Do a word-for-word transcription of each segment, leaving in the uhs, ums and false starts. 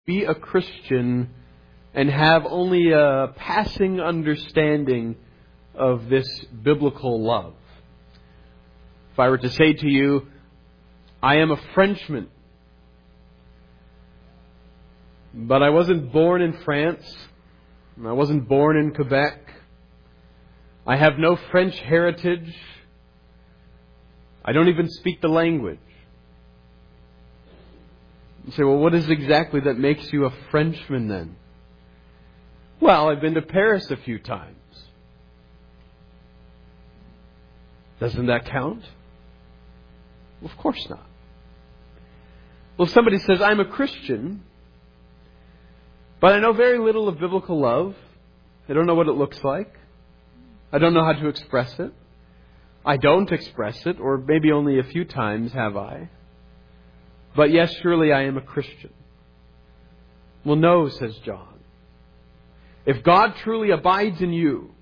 be a Christian and have only a passing understanding of this biblical love. If I were to say to you, I am a Frenchman, but I wasn't born in France, and I wasn't born in Quebec, I have no French heritage, I don't even speak the language. You say, well, what is exactly that makes you a Frenchman then? Well, I've been to Paris a few times. Doesn't that count? Well, of course not. Well, if somebody says, I'm a Christian, but I know very little of biblical love, I don't know what it looks like, I don't know how to express it, I don't express it, or maybe only a few times have I, but yes, surely I am a Christian. Well, no, says John. If God truly abides in you,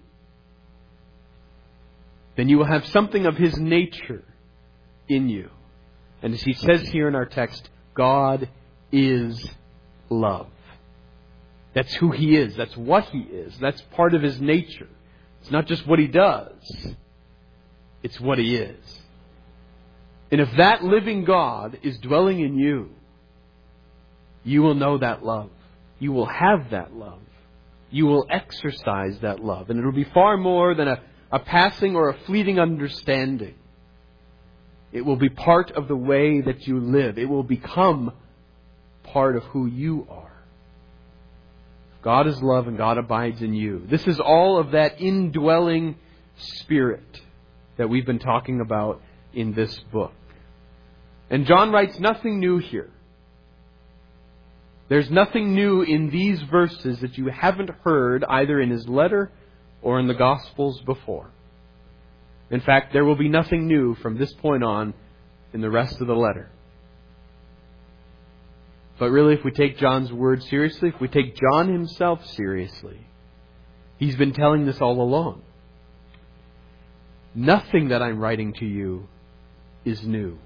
then you will have something of His nature in you. And as he says here in our text, God is love. That's who He is. That's what He is. That's part of His nature. It's not just what He does. It's what He is. And if that living God is dwelling in you, you will know that love. You will have that love. You will exercise that love. And it will be far more than a, a passing or a fleeting understanding. It will be part of the way that you live. It will become part of who you are. God is love and God abides in you. This is all of that indwelling Spirit that we've been talking about in this book. And John writes nothing new here. There's nothing new in these verses that you haven't heard either in his letter or in the Gospels before. In fact, there will be nothing new from this point on in the rest of the letter. But really, if we take John's word seriously, if we take John himself seriously, he's been telling this all along. Nothing that I'm writing to you is new.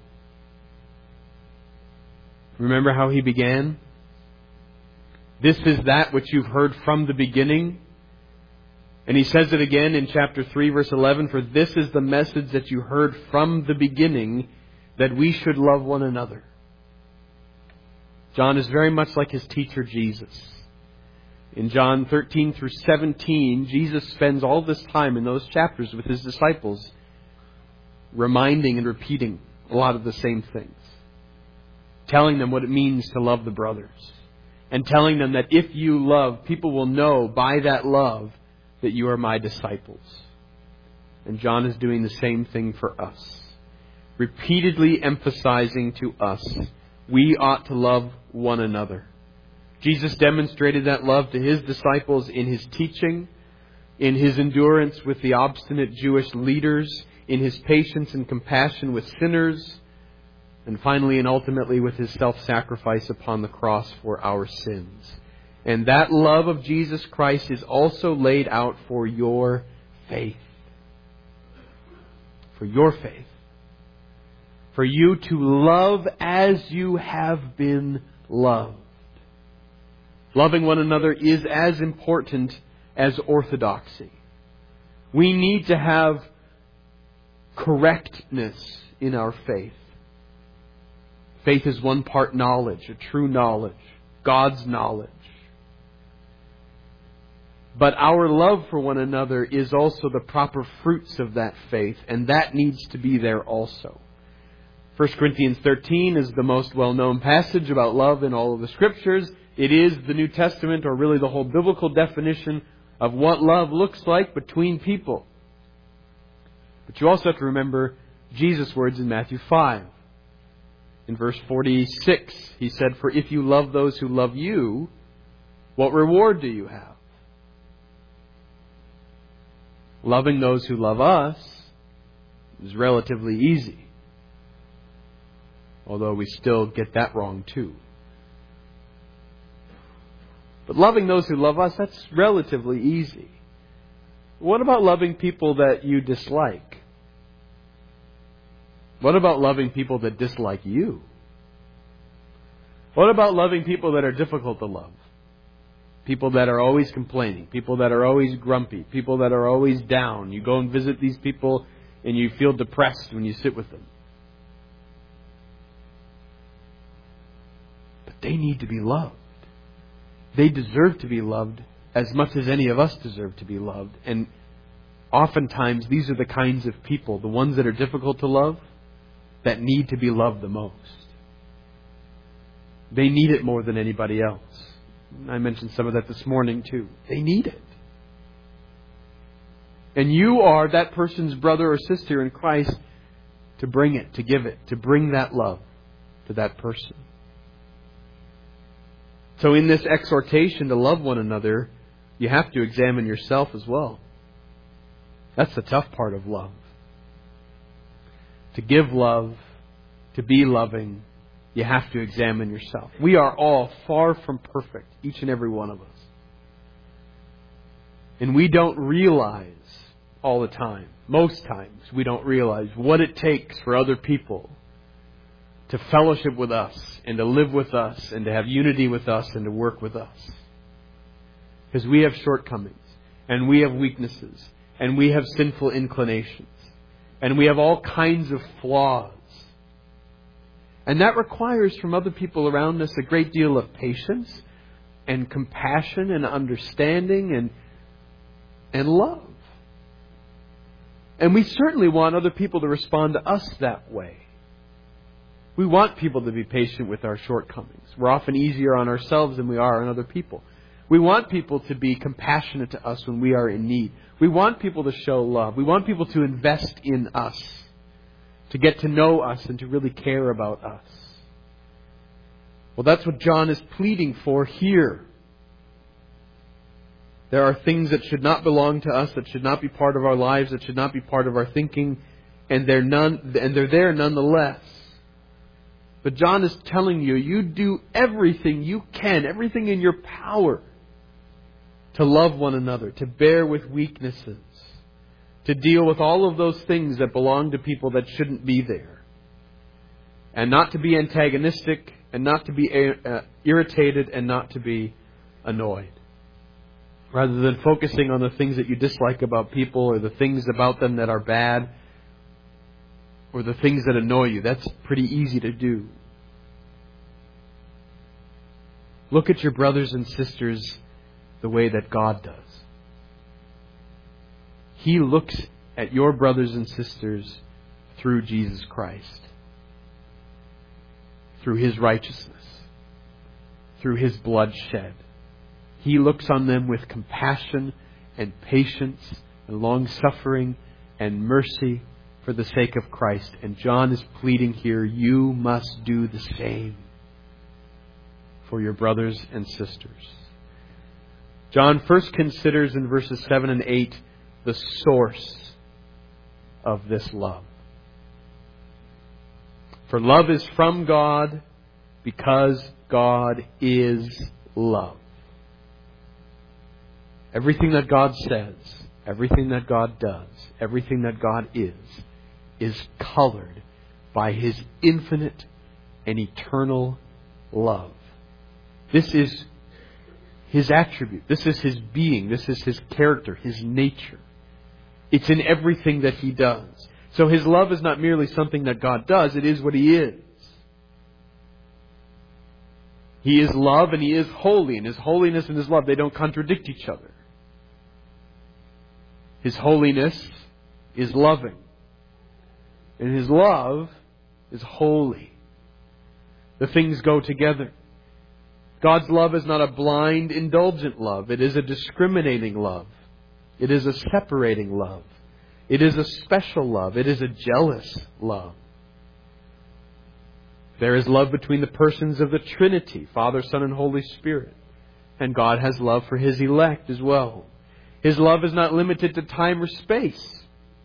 Remember how he began? This is that which you've heard from the beginning. And he says it again in chapter three, verse eleven, for this is the message that you heard from the beginning, that we should love one another. John is very much like his teacher Jesus. In John thirteen through seventeen, Jesus spends all this time in those chapters with his disciples, reminding and repeating a lot of the same things. Telling them what it means to love the brothers. And telling them that if you love, people will know by that love that you are my disciples. And John is doing the same thing for us. Repeatedly emphasizing to us, we ought to love one another. Jesus demonstrated that love to His disciples in His teaching, in His endurance with the obstinate Jewish leaders, in His patience and compassion with sinners, and finally and ultimately with His self-sacrifice upon the cross for our sins. And that love of Jesus Christ is also laid out for your faith. For your faith. For you to love as you have been loved. Loving one another is as important as orthodoxy. We need to have correctness in our faith. Faith is one part knowledge, a true knowledge, God's knowledge. But our love for one another is also the proper fruits of that faith, and that needs to be there also. First Corinthians thirteen is the most well-known passage about love in all of the Scriptures. It is the New Testament, or really the whole biblical definition of what love looks like between people. But you also have to remember Jesus' words in Matthew five. In verse forty-six, He said, for if you love those who love you, what reward do you have? Loving those who love us is relatively easy. Although we still get that wrong too. But loving those who love us, that's relatively easy. What about loving people that you dislike? What about loving people that dislike you? What about loving people that are difficult to love? People that are always complaining. People that are always grumpy. People that are always down. You go and visit these people and you feel depressed when you sit with them. But they need to be loved. They deserve to be loved as much as any of us deserve to be loved. And oftentimes these are the kinds of people, the ones that are difficult to love, that need to be loved the most. They need it more than anybody else. I mentioned some of that this morning too. They need it. And you are that person's brother or sister in Christ to bring it, to give it, to bring that love to that person. So in this exhortation to love one another, you have to examine yourself as well. That's the tough part of love. To give love, to be loving, you have to examine yourself. We are all far from perfect, each and every one of us. And we don't realize all the time, most times, we don't realize what it takes for other people to fellowship with us and to live with us and to have unity with us and to work with us. Because we have shortcomings and we have weaknesses and we have sinful inclinations and we have all kinds of flaws. And that requires from other people around us a great deal of patience and compassion and understanding and, and love. And we certainly want other people to respond to us that way. We want people to be patient with our shortcomings. We're often easier on ourselves than we are on other people. We want people to be compassionate to us when we are in need. We want people to show love. We want people to invest in us, to get to know us and to really care about us. Well, that's what John is pleading for here. There are things that should not belong to us, that should not be part of our lives, that should not be part of our thinking, and they're none, and they're there nonetheless. But John is telling you, you do everything you can, everything in your power to love one another, to bear with weaknesses, to deal with all of those things that belong to people that shouldn't be there. And not to be antagonistic, and not to be uh, irritated, and not to be annoyed. Rather than focusing on the things that you dislike about people, or the things about them that are bad, or the things that annoy you. That's pretty easy to do. Look at your brothers and sisters the way that God does. He looks at your brothers and sisters through Jesus Christ. Through His righteousness. Through His blood shed. He looks on them with compassion and patience and long-suffering and mercy for the sake of Christ. And John is pleading here, you must do the same for your brothers and sisters. John first considers in verses seven and eight the source of this love. For love is from God because God is love. Everything that God says, everything that God does, everything that God is, is colored by His infinite and eternal love. This is His attribute. This is His being. This is His character, His nature. It's in everything that He does. So His love is not merely something that God does. It is what He is. He is love and He is holy. And His holiness and His love, they don't contradict each other. His holiness is loving. And His love is holy. The things go together. God's love is not a blind, indulgent love. It is a discriminating love. It is a separating love. It is a special love. It is a jealous love. There is love between the persons of the Trinity, Father, Son, and Holy Spirit. And God has love for His elect as well. His love is not limited to time or space.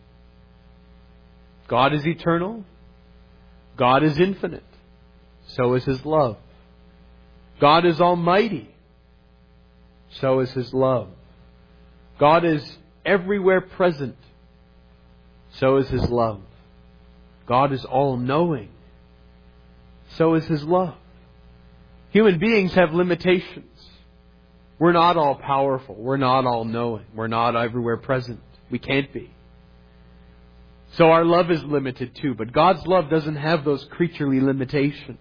God is eternal. God is infinite. So is His love. God is almighty. So is His love. God is everywhere present. So is His love. God is all-knowing. So is His love. Human beings have limitations. We're not all powerful. We're not all knowing. We're not everywhere present. We can't be. So our love is limited too. But God's love doesn't have those creaturely limitations.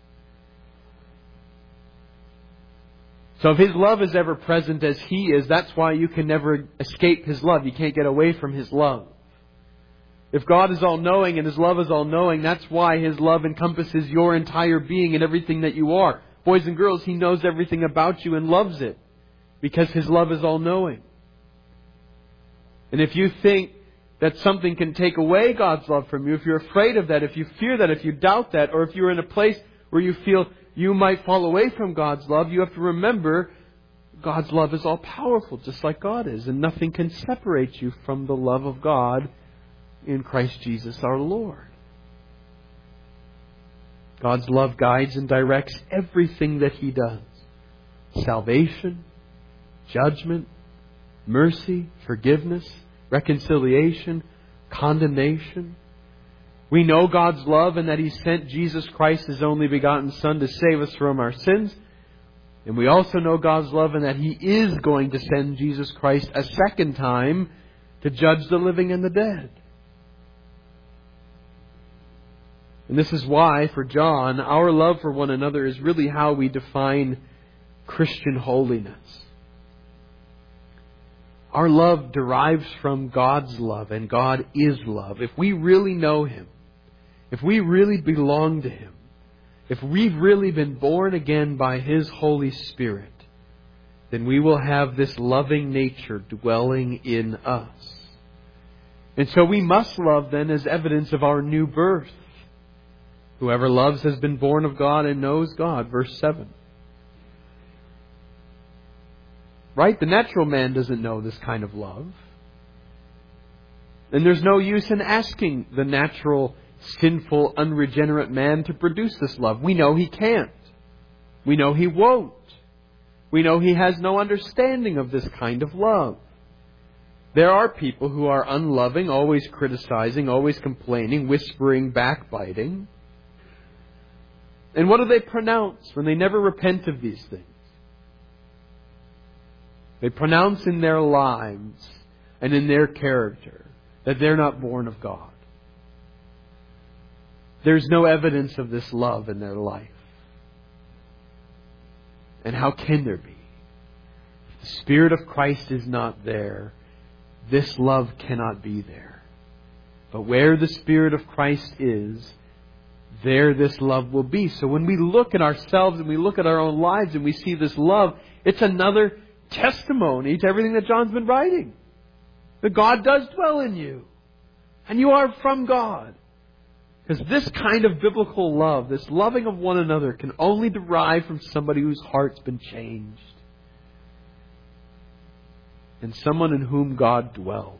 So if His love is ever present as He is, that's why you can never escape His love. You can't get away from His love. If God is all-knowing and His love is all-knowing, that's why His love encompasses your entire being and everything that you are. Boys and girls, He knows everything about you and loves it because His love is all-knowing. And if you think that something can take away God's love from you, if you're afraid of that, if you fear that, if you doubt that, or if you're in a place where you feel you might fall away from God's love, you have to remember God's love is all-powerful, just like God is. And nothing can separate you from the love of God in Christ Jesus our Lord. God's love guides and directs everything that He does. Salvation, judgment, mercy, forgiveness, reconciliation, condemnation. We know God's love and that He sent Jesus Christ, His only begotten Son, to save us from our sins. And we also know God's love and that He is going to send Jesus Christ a second time to judge the living and the dead. And this is why, for John, our love for one another is really how we define Christian holiness. Our love derives from God's love, and God is love. If we really know Him, if we really belong to Him, if we've really been born again by His Holy Spirit, then we will have this loving nature dwelling in us. And so we must love then as evidence of our new birth. Whoever loves has been born of God and knows God. Verse seven. Right? The natural man doesn't know this kind of love. And there's no use in asking the natural, sinful, unregenerate man to produce this love. We know he can't. We know he won't. We know he has no understanding of this kind of love. There are people who are unloving, always criticizing, always complaining, whispering, backbiting. And what do they pronounce when they never repent of these things? They pronounce in their lives and in their character that they're not born of God. There's no evidence of this love in their life. And how can there be? If the Spirit of Christ is not there, this love cannot be there. But where the Spirit of Christ is, there this love will be. So when we look at ourselves and we look at our own lives and we see this love, it's another testimony to everything that John's been writing. That God does dwell in you. And you are from God. Because this kind of biblical love, this loving of one another, can only derive from somebody whose heart's been changed. And someone in whom God dwells.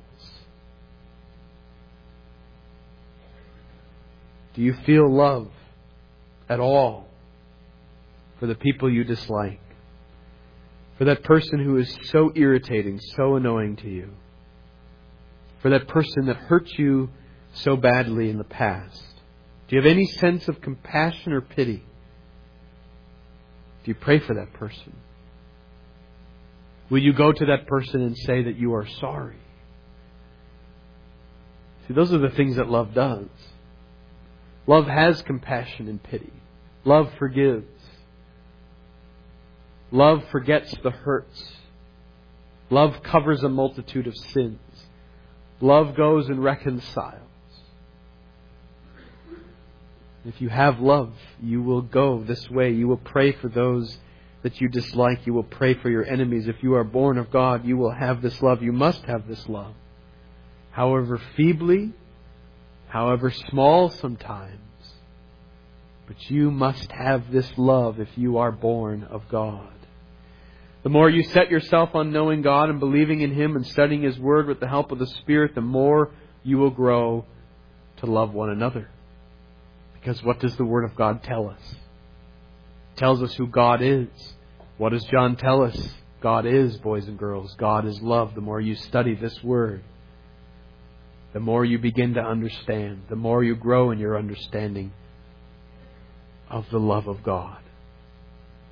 Do you feel love at all for the people you dislike? For that person who is so irritating, so annoying to you? For that person that hurt you so badly in the past? Do you have any sense of compassion or pity? Do you pray for that person? Will you go to that person and say that you are sorry? See, those are the things that love does. Love has compassion and pity. Love forgives. Love forgets the hurts. Love covers a multitude of sins. Love goes and reconciles. If you have love, you will go this way. You will pray for those that you dislike. You will pray for your enemies. If you are born of God, you will have this love. You must have this love. However feebly, however small sometimes, but you must have this love if you are born of God. The more you set yourself on knowing God and believing in Him and studying His Word with the help of the Spirit, the more you will grow to love one another. Because what does the Word of God tell us? It tells us who God is. What does John tell us? God is, boys and girls. God is love. The more you study this Word, the more you begin to understand, the more you grow in your understanding of the love of God.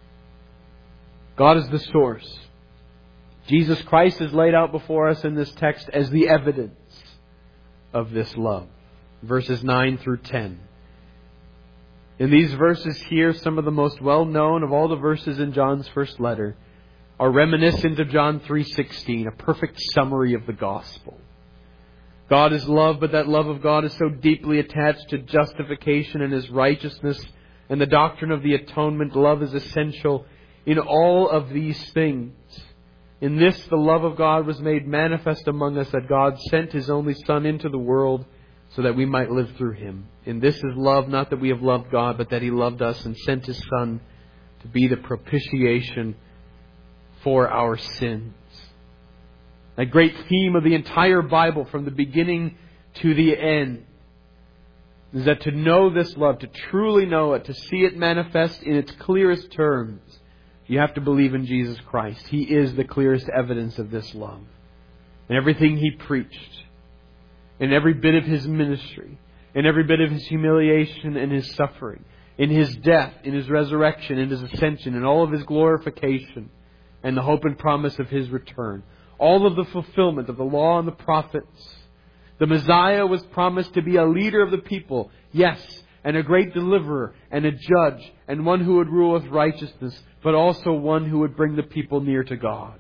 God is the source. Jesus Christ is laid out before us in this text as the evidence of this love. Verses nine through ten. In these verses here, some of the most well-known of all the verses in John's first letter are reminiscent of John three sixteen, a perfect summary of the gospel. God is love, but that love of God is so deeply attached to justification and His righteousness and the doctrine of the atonement. Love is essential in all of these things. In this, the love of God was made manifest among us, that God sent His only Son into the world so that we might live through Him. In this is love, not that we have loved God, but that He loved us and sent His Son to be the propitiation for our sins. A great theme of the entire Bible from the beginning to the end is that to know this love, to truly know it, to see it manifest in its clearest terms, you have to believe in Jesus Christ. He is the clearest evidence of this love. And everything He preached, in every bit of His ministry, in every bit of His humiliation and His suffering, in His death, in His resurrection, in His ascension, in all of His glorification, and the hope and promise of His return. All of the fulfillment of the law and the prophets. The Messiah was promised to be a leader of the people, yes, and a great deliverer and a judge and one who would rule with righteousness, but also one who would bring the people near to God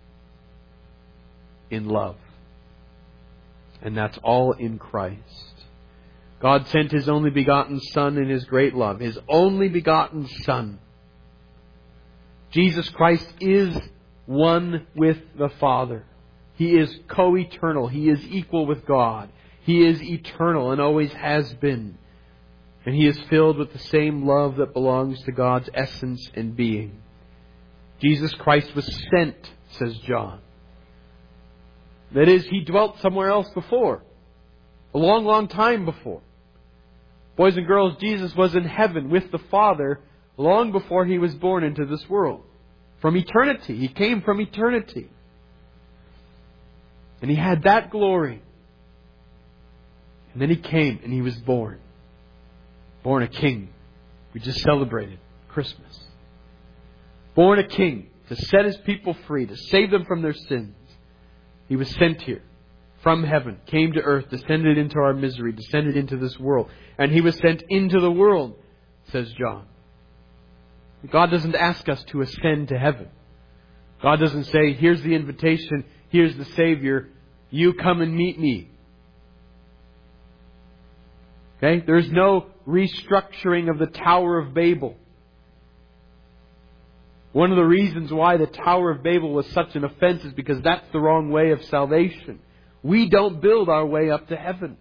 in love. And that's all in Christ. God sent His only begotten Son in His great love. His only begotten Son. Jesus Christ is one with the Father. He is co-eternal. He is equal with God. He is eternal and always has been. And He is filled with the same love that belongs to God's essence and being. Jesus Christ was sent, says John. That is, He dwelt somewhere else before. A long, long time before. Boys and girls, Jesus was in heaven with the Father long before He was born into this world. From eternity. He came from eternity. And He had that glory. And then He came and He was born. Born a king. We just celebrated Christmas. Born a king to set His people free, to save them from their sins. He was sent here from heaven, came to earth, descended into our misery, descended into this world. And He was sent into the world, says John. God doesn't ask us to ascend to heaven. God doesn't say, here's the invitation, here's the Savior, you come and meet me. Okay? There's no restructuring of the Tower of Babel. One of the reasons why the Tower of Babel was such an offense is because that's the wrong way of salvation. We don't build our way up to heaven.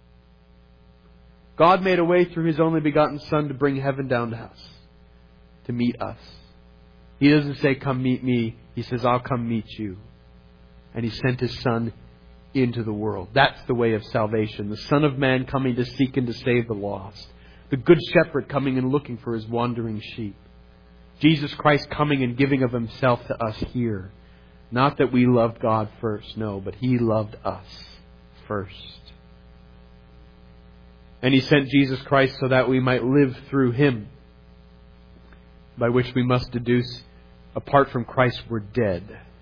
God made a way through His only begotten Son to bring heaven down to us. To meet us. He doesn't say, come meet me. He says, I'll come meet you. And He sent His Son into the world. That's the way of salvation. The Son of Man coming to seek and to save the lost. The Good Shepherd coming and looking for His wandering sheep. Jesus Christ coming and giving of Himself to us here. Not that we loved God first, no, but He loved us first. And He sent Jesus Christ so that we might live through Him. By which we must deduce, apart from Christ, we're dead.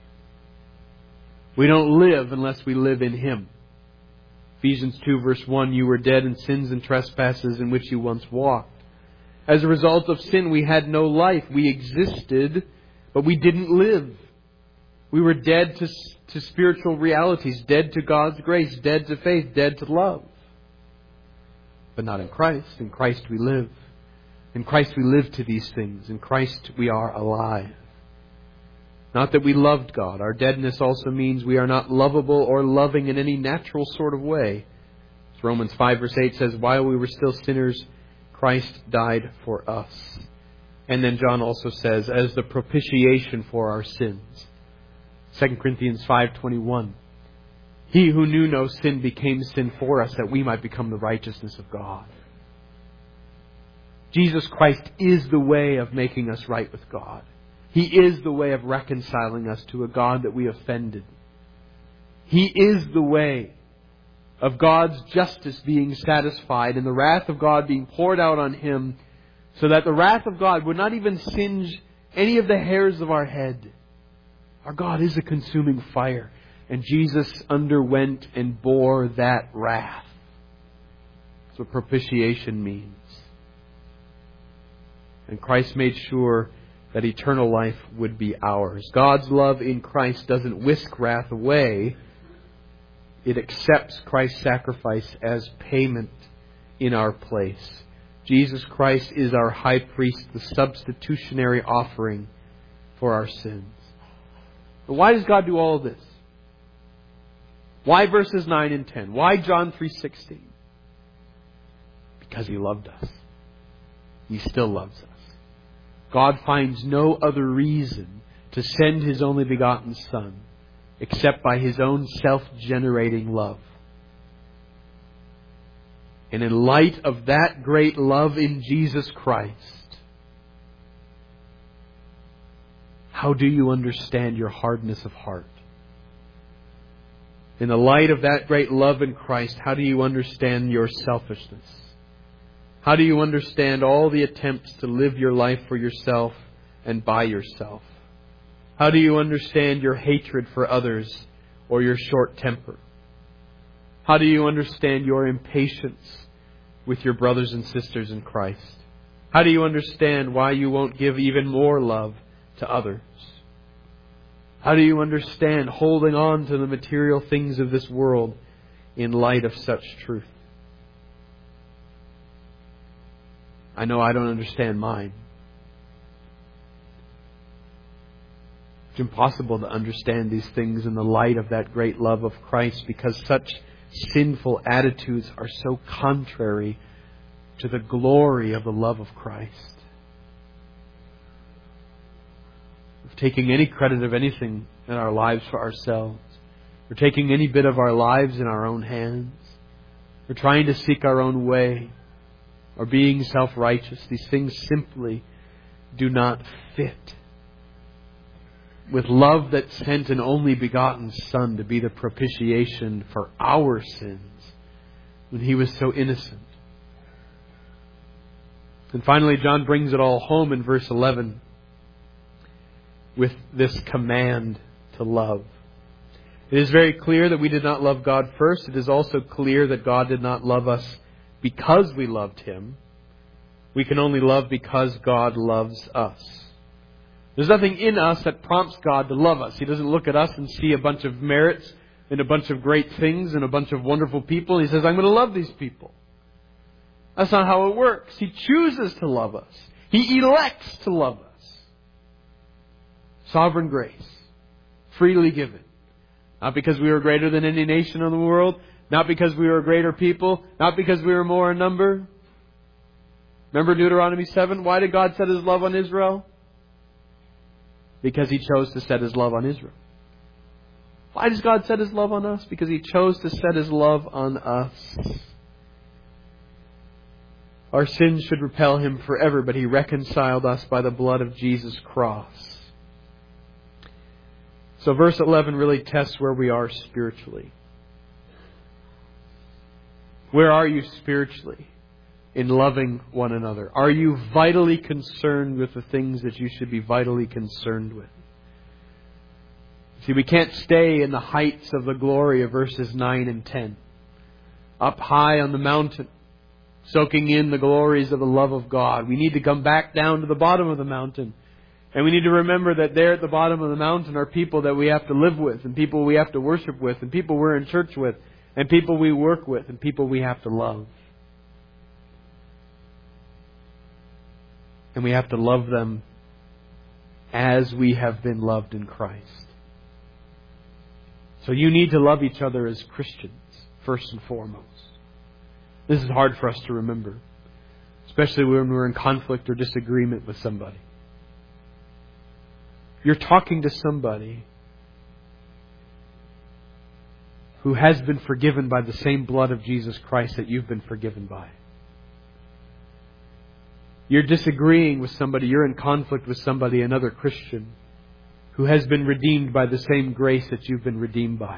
We don't live unless we live in Him. Ephesians two verse one, you were dead in sins and trespasses in which you once walked. As a result of sin, we had no life. We existed, but we didn't live. We were dead to, to spiritual realities, dead to God's grace, dead to faith, dead to love. But not in Christ. In Christ we live. In Christ we live to these things. In Christ we are alive. Not that we loved God. Our deadness also means we are not lovable or loving in any natural sort of way. As Romans five verse eight says, while we were still sinners, Christ died for us. And then John also says, as the propitiation for our sins. Second Corinthians five twenty-one. He who knew no sin became sin for us, that we might become the righteousness of God. Jesus Christ is the way of making us right with God. He is the way of reconciling us to a God that we offended. He is the way of God's justice being satisfied and the wrath of God being poured out on Him, so that the wrath of God would not even singe any of the hairs of our head. Our God is a consuming fire. And Jesus underwent and bore that wrath. That's what propitiation means. And Christ made sure that eternal life would be ours. God's love in Christ doesn't whisk wrath away. It accepts Christ's sacrifice as payment in our place. Jesus Christ is our high priest, the substitutionary offering for our sins. But why does God do all of this? Why verses nine and ten? Why John three sixteen? Because He loved us. He still loves us. God finds no other reason to send His only begotten Son except by His own self-generating love. And in light of that great love in Jesus Christ, how do you understand your hardness of heart? In the light of that great love in Christ, how do you understand your selfishness? How do you understand all the attempts to live your life for yourself and by yourself? How do you understand your hatred for others or your short temper? How do you understand your impatience with your brothers and sisters in Christ? How do you understand why you won't give even more love to others? How do you understand holding on to the material things of this world in light of such truth? I know I don't understand mine. It's impossible to understand these things in the light of that great love of Christ, because such sinful attitudes are so contrary to the glory of the love of Christ. Of taking any credit of anything in our lives for ourselves, or taking any bit of our lives in our own hands, or trying to seek our own way, or being self-righteous. These things simply do not fit with love that sent an only begotten Son to be the propitiation for our sins when He was so innocent. And finally, John brings it all home in verse eleven with this command to love. It is very clear that we did not love God first. It is also clear that God did not love us because we loved Him. We can only love because God loves us. There's nothing in us that prompts God to love us. He doesn't look at us and see a bunch of merits and a bunch of great things and a bunch of wonderful people. He says, I'm going to love these people. That's not how it works. He chooses to love us. He elects to love us. Sovereign grace. Freely given. Not because we were greater than any nation in the world. Not because we were a greater people. Not because we were more in number. Remember Deuteronomy seven? Why did God set His love on Israel? Because He chose to set His love on Israel. Why does God set His love on us? Because He chose to set His love on us. Our sins should repel Him forever, but He reconciled us by the blood of Jesus' cross. So verse eleven really tests where we are spiritually. Where are you spiritually in loving one another? Are you vitally concerned with the things that you should be vitally concerned with? See, we can't stay in the heights of the glory of verses nine and ten. Up high on the mountain, soaking in the glories of the love of God. We need to come back down to the bottom of the mountain. And we need to remember that there at the bottom of the mountain are people that we have to live with, and people we have to worship with, and people we're in church with, and people we work with, and people we have to love. And we have to love them as we have been loved in Christ. So you need to love each other as Christians, first and foremost. This is hard for us to remember, especially when we're in conflict or disagreement with somebody. You're talking to somebody who has been forgiven by the same blood of Jesus Christ that you've been forgiven by. You're disagreeing with somebody, you're in conflict with somebody, another Christian, who has been redeemed by the same grace that you've been redeemed by.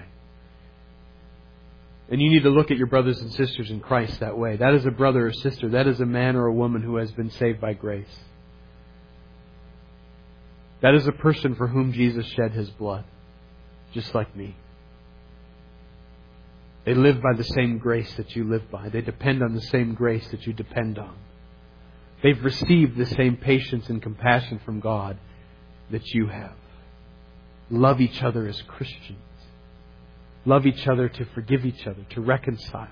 And you need to look at your brothers and sisters in Christ that way. That is a brother or sister. That is a man or a woman who has been saved by grace. That is a person for whom Jesus shed His blood, just like me. They live by the same grace that you live by. They depend on the same grace that you depend on. They've received the same patience and compassion from God that you have. Love each other as Christians. Love each other to forgive each other, to reconcile,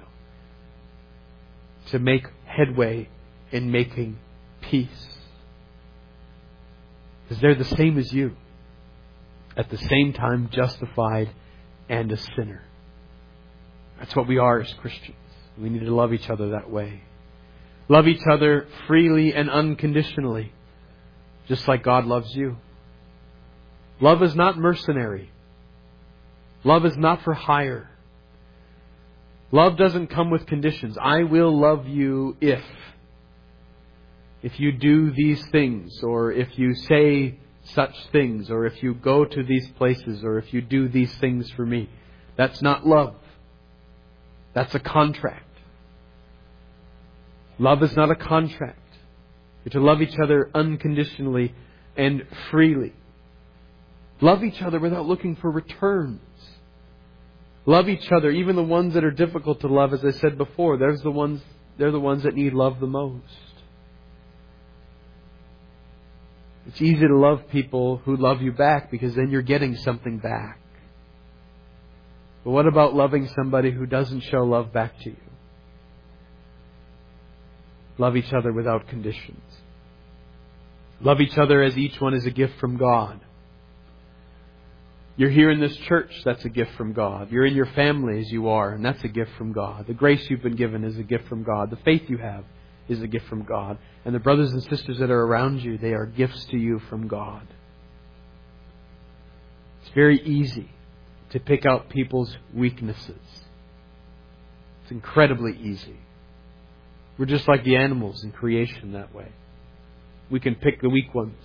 to make headway in making peace. Because they're the same as you, at the same time justified and a sinner. That's what we are as Christians. We need to love each other that way. Love each other freely and unconditionally, just like God loves you. Love is not mercenary. Love is not for hire. Love doesn't come with conditions. I will love you if. If you do these things, or if you say such things, or if you go to these places, or if you do these things for me. That's not love. That's a contract. Love is not a contract. You're to love each other unconditionally and freely. Love each other without looking for returns. Love each other, even the ones that are difficult to love, as I said before. There's the ones, they're the ones that need love the most. It's easy to love people who love you back because then you're getting something back. But what about loving somebody who doesn't show love back to you? Love each other without conditions. Love each other as each one is a gift from God. You're here in this church, that's a gift from God. You're in your family as you are, and that's a gift from God. The grace you've been given is a gift from God. The faith you have is a gift from God. And the brothers and sisters that are around you, they are gifts to you from God. It's very easy to pick out people's weaknesses. It's incredibly easy. We're just like the animals in creation that way. We can pick the weak ones.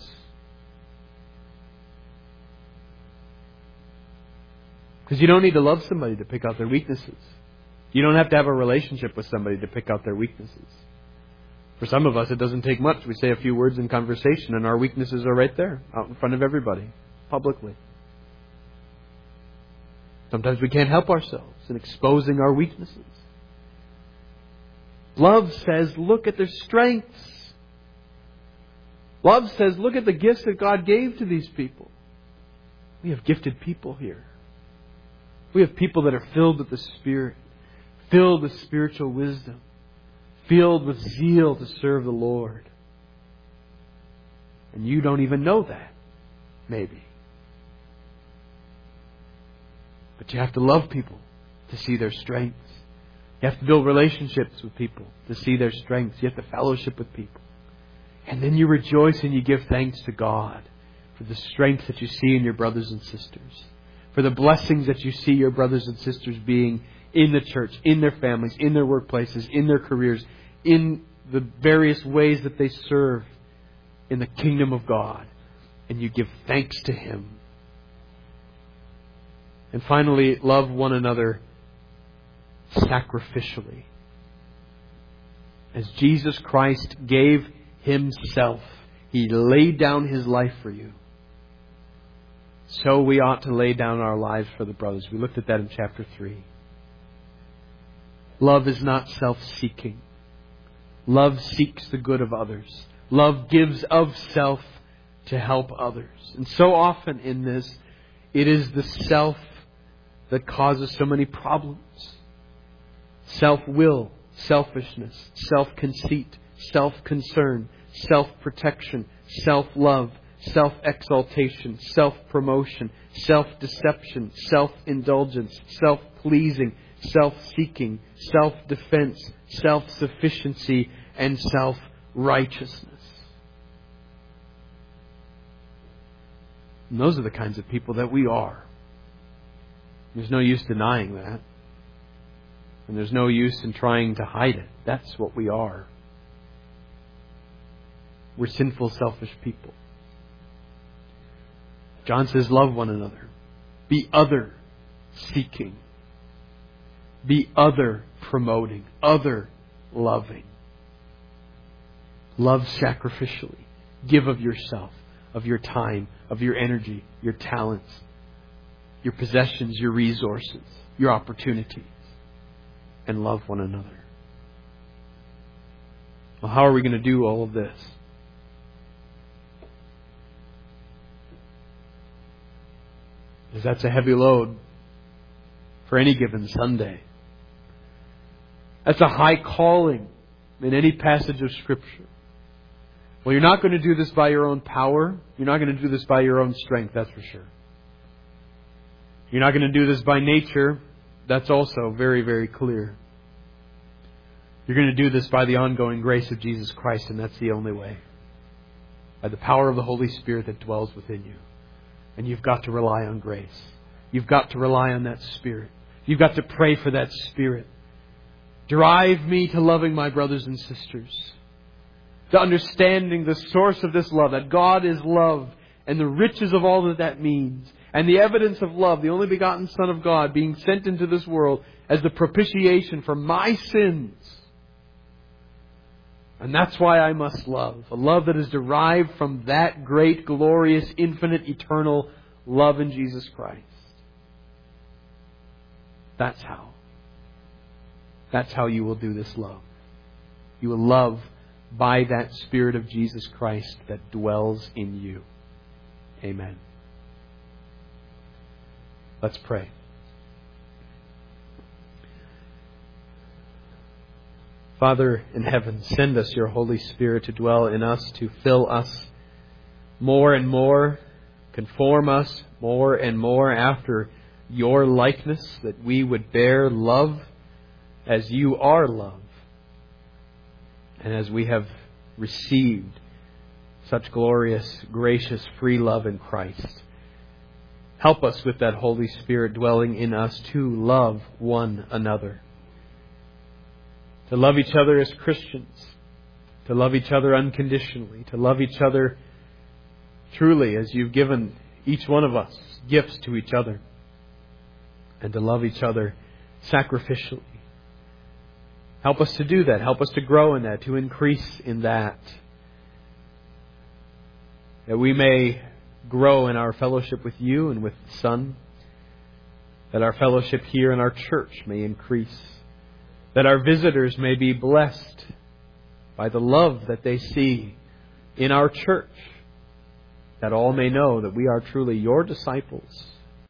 Because you don't need to love somebody to pick out their weaknesses. You don't have to have a relationship with somebody to pick out their weaknesses. For some of us, it doesn't take much. We say a few words in conversation and our weaknesses are right there, out in front of everybody, publicly. Sometimes we can't help ourselves in exposing our weaknesses. Love says, look at their strengths. Love says, look at the gifts that God gave to these people. We have gifted people here. We have people that are filled with the Spirit, filled with spiritual wisdom, filled with zeal to serve the Lord. And you don't even know that, maybe. But you have to love people to see their strengths. You have to build relationships with people to see their strengths. You have to fellowship with people. And then you rejoice and you give thanks to God for the strength that you see in your brothers and sisters. For the blessings that you see your brothers and sisters being in the church, in their families, in their workplaces, in their careers, in the various ways that they serve in the kingdom of God. And you give thanks to Him. And finally, love one another sacrificially. As Jesus Christ gave Himself, He laid down His life for you. So we ought to lay down our lives for the brothers. We looked at that in chapter three. Love is not self-seeking. Love seeks the good of others. Love gives of self to help others. And so often in this, it is the self that causes so many problems. Self-will, selfishness, self-conceit, self-concern, self-protection, self-love, self-exaltation, self-promotion, self-deception, self-indulgence, self-pleasing, self-seeking, self-defense, self-sufficiency, and self-righteousness. And those are the kinds of people that we are. There's no use denying that. And there's no use in trying to hide it. That's what we are. We're sinful, selfish people. John says, love one another. Be other seeking. Be other promoting. Other loving. Love sacrificially. Give of yourself. of your time, of your energy, your talents, your possessions, your resources, your opportunities, and love one another. Well, how are we going to do all of this? Because that's a heavy load for any given Sunday. That's a high calling in any passage of Scripture. Well, you're not going to do this by your own power. You're not going to do this by your own strength, that's for sure. You're not going to do this by nature. That's also very, very clear. You're going to do this by the ongoing grace of Jesus Christ, and that's the only way. By the power of the Holy Spirit that dwells within you. And you've got to rely on grace. You've got to rely on that Spirit. You've got to pray for that Spirit. Drive me to loving my brothers and sisters. To understanding the source of this love, that God is love, and the riches of all that that means. And the evidence of love, the only begotten Son of God being sent into this world as the propitiation for my sins. And that's why I must love. A love that is derived from that great, glorious, infinite, eternal love in Jesus Christ. That's how. That's how you will do this love. You will love by that Spirit of Jesus Christ that dwells in you. Amen. Let's pray. Father in heaven, send us your Holy Spirit to dwell in us, to fill us more and more, conform us more and more after your likeness, that we would bear love as you are love, and as we have received such glorious, gracious, free love in Christ. Help us with that Holy Spirit dwelling in us to love one another. To love each other as Christians. To love each other unconditionally. To love each other truly as you've given each one of us gifts to each other. And to love each other sacrificially. Help us to do that. Help us to grow in that. To increase in that. That we may grow in our fellowship with you and with the Son. That our fellowship here in our church may increase. That our visitors may be blessed by the love that they see in our church. That all may know that we are truly your disciples.